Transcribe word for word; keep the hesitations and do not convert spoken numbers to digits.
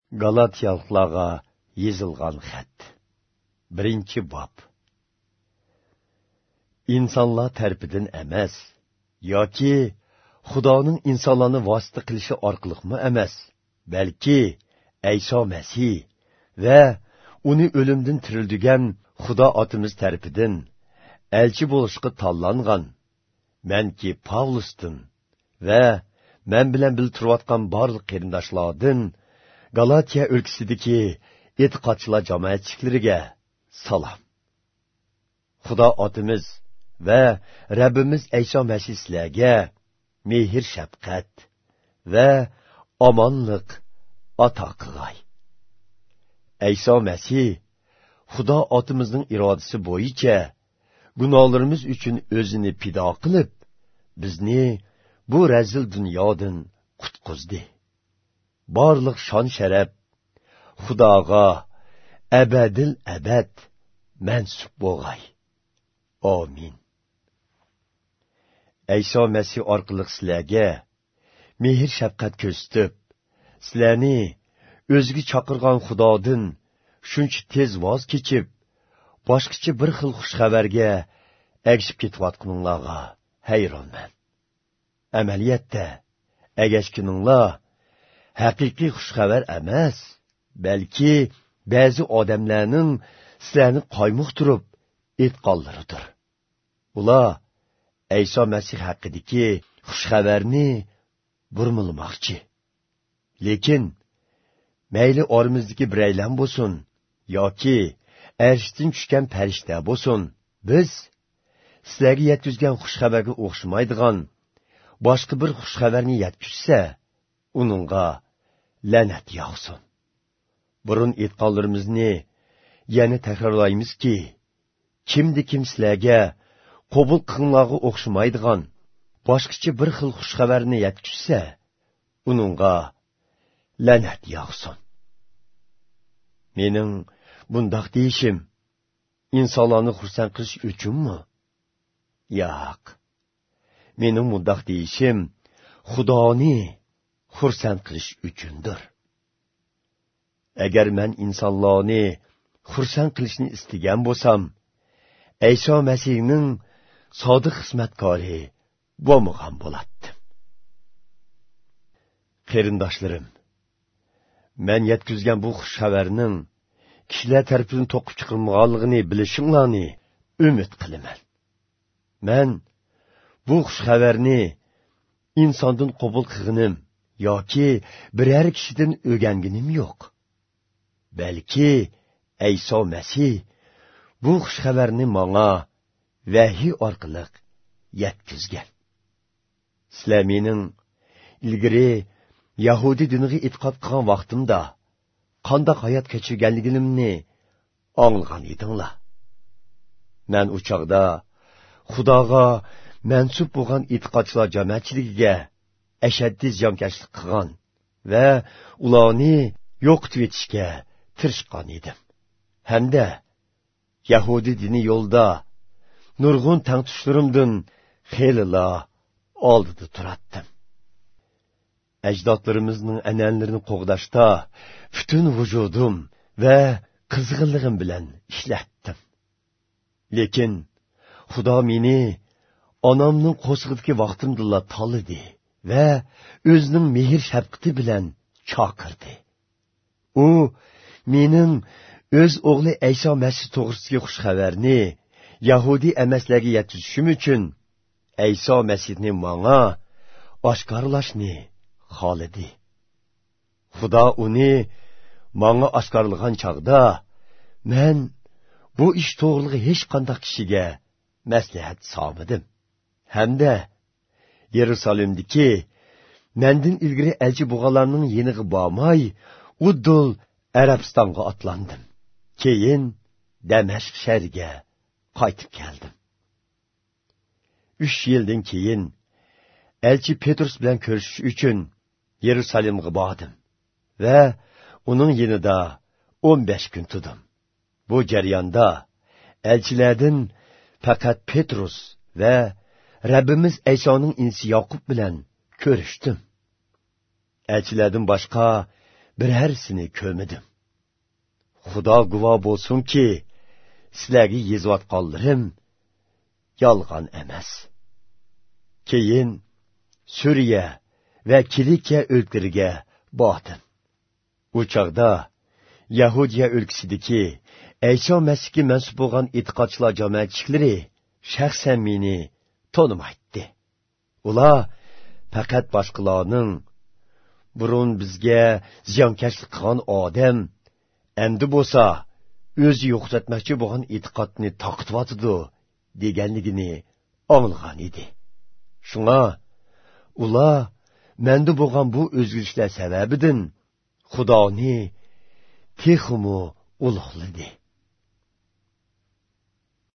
Galatiyalıqlarga yezilgan xat. Birinchi bob. İnsanlar tərəfindən emas, yoki Xudoning insonlarni vosita qilishi orqaliqmi emas, balki Ayso Masih va uni o'limdan tirildigan Xudo otimiz tərəfindən elchi bo'lishga tanlangan. Menki Pavlusdan va men bilan bil turayotgan barliq qarindoshlardan Galatiya o'lkasidagi e'tiqodchilar jamoatchilariga salom. Xudo otimiz va Rabbimiz Ayso Masih sizlarga mehr shafqat va omonlik ato qilg'ay. Ayso Masih Xudo otimizning irodasi bo'yicha gunohlarimiz uchun o'zini fido qilib, bizni bu razil dunyodan qutqizdi. Barliq shon sharaf Xudoga abadil abad mansub bo'lg'ay. Amin. Ayso Masih orqali sizlarga mehr shafqat ko'rsatib, sizlarni o'ziga chaqirgan Xudodan shuncha tez voz kechib, boshqacha bir xil xushxabarga ergishib ketayotganinglarga hayronman. Amaliyotda ergashganinglar haqiqiy xushxabar emas, balki ba'zi odamlarning sizlarni qoymoq turib aytqanlaridir. Ular Ayso Masih haqidagi xushxabarni burmilmoqchi. Lekin mayli orimizdagi biraylan bo'lsin yoki arshdan tushgan farishta bo'lsin, biz sizlarga yetkazgan xushxabarga o'xshamaydigan boshqa bir xushxabarni yetkazsa, uningga la'nat yog'sin. Burun aytganlarimizni yana takrorlaymizki, kimdi kim sizlarga qabul qilinglarga o'xshamaydigan boshqacha bir xil xushxabarni yetkazsa, uningga la'nat yog'sin. Mening bundoq deyishim insonlarni xursand qilish uchunmi? Yo'q. Mening bundoq deyishim Xudoni xursand qilish uchundir. Agar men insonlarni xursand qilishni istagan bo'lsam, Ayso Masihning sodiq xizmatkori bo'lmagan bo'lardim. Qarindoshlarim, men yetkazgan bu xushxabarning kishilar tarafidan to'qib chiqilmaganligini bilishinglarni umid qilaman. Men bu xushxabarni insondan qabul qilganim yoki biror kishidan o'rganganim yo'q. Balki Ayso Masih bu xushxabarni menga vahiy orqali yetkazgan. Sizlar mening ilgari Yahudi diniga e'tiqod qilgan vaqtimda qanday hayot kechirganligimni anglagan edinglar. Men u chaqda Xudoga mansub bo'lgan e'tiqodchilar jamoatchiligiga ashaddiy ziyonkashlik qilgan va ularni yo'qitib etishga tirishgan edim. Hamda Yahudi dini yo'lda nurg'un tangtushlarimdan xeylilar oldida turatdim. Ajdodlarimizning an'analarini qo'g'dashda butun vujudim va qizg'inligim bilan ishlatdim. Lekin Xudo meni onamning qo'sig'idagi vaqtimda tanladi va o'zining mehr shafqati bilan chaqirdi. U mening o'z o'g'li Ayso Masih to'g'risidagi xushxabarni Yahudi emaslarga yetkazishim uchun Ayso Masihni menga oshkorlashni xohladi. Xudo uni menga oshkorlagan chaqda men bu ish to'g'riligi hech qanday kishiga maslahat solmadim. Hamda Yerusalimdagi mendan ilgari elchi bo'lganlarning yeniga bormay, uddul Arabistonga otlandim. Keyin Damashq shahriga qaytib keldim. Uch yildan keyin elchi Petrus bilan ko'rishish uchun Yerusalimga bordim va uning yanida o'n besh kun turdim. Bu jarayonda elchilardan faqat Petrus va Rabbimiz Aysoning inisi Yoqub bilan ko'rishdim. Elchilardan boshqa birharsini ko'rmadim. Xudo guvoh bo'lsinki, sizlarga yezayotganlarim yolg'on emas. Keyin Suriya va Kilikiya o'lkariga bordim. U chog'da Yahudiya o'lkasidagi Ayso Masihga mansub bo'lgan e'tiqodchilar jamoatchiliklari shaxsan meni tonimaydi. Ular faqat boshqalarning burun bizga ziyonkashlik qilgan odam endi bo'lsa o'zi yo'qotmoqchi bo'lgan e'tiqodni taqtivyotidi deganligini anglagan edi. Shunga ular menda bo'lgan bu o'zgarishlar sababidan Xudoni texmo ulug'ladi.